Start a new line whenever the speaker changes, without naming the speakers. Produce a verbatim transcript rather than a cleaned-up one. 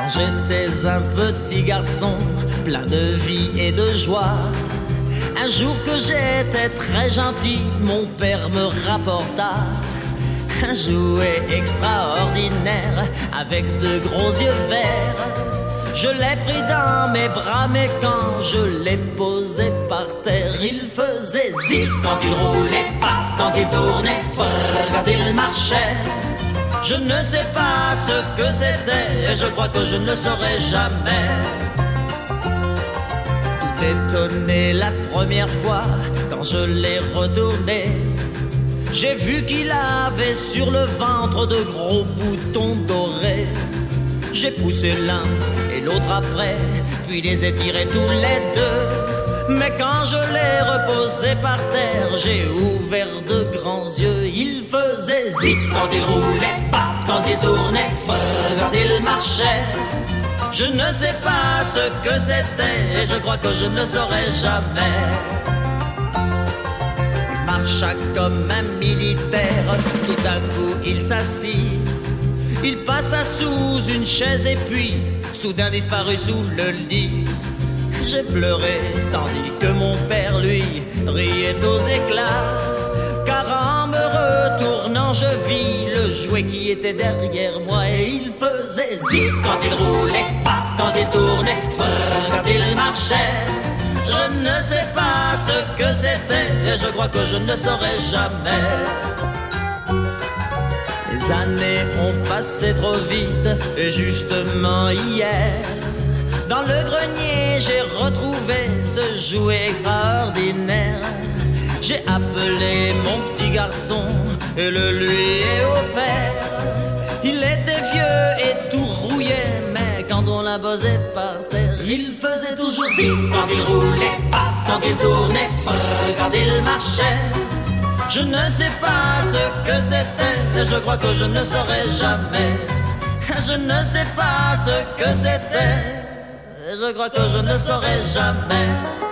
Quand j'étais un petit garçon, plein de vie et de joie, un jour que j'étais très gentil, mon père me rapporta un jouet extraordinaire avec de gros yeux verts. Je l'ai pris dans mes bras, mais quand je l'ai posé par terre, il faisait zip quand il roulait, pas quand il tournait, quand il marchait. Je ne sais pas ce que c'était, et je crois que je ne le saurai jamais. Tout étonné la première fois, quand je l'ai retourné, j'ai vu qu'il avait sur le ventre de gros boutons dorés. J'ai poussé l'un et l'autre après, puis les ai tirés tous les deux. Mais quand je l'ai reposé par terre, j'ai ouvert de grands yeux. Il faisait zip quand il roulait, pas quand il tournait, quand il marchait. Je ne sais pas ce que c'était, et je crois que je ne saurai jamais. Il marcha comme un militaire, tout d'un coup il s'assit. Il passa sous une chaise et puis soudain disparut sous le lit. J'ai pleuré tandis que mon père lui riait aux éclats, car en me retournant je vis le jouet qui était derrière moi, et il faisait zip quand il roulait, pas quand il tournait, quand il marchait. Je ne sais pas ce que c'était, et je crois que je ne saurai jamais. Les années ont passé trop vite, et justement hier, dans le grenier j'ai retrouvé ce jouet extraordinaire. J'ai appelé mon petit garçon et le lui ai offert. Il était vieux et tout rouillé, mais quand on l'a posé par terre, il faisait toujours zip quand il roulait, pas quand il tournait, quand il marchait. Je ne sais pas ce que c'était, je crois que je ne saurai jamais. Je ne sais pas ce que c'était, je crois que je ne saurai jamais.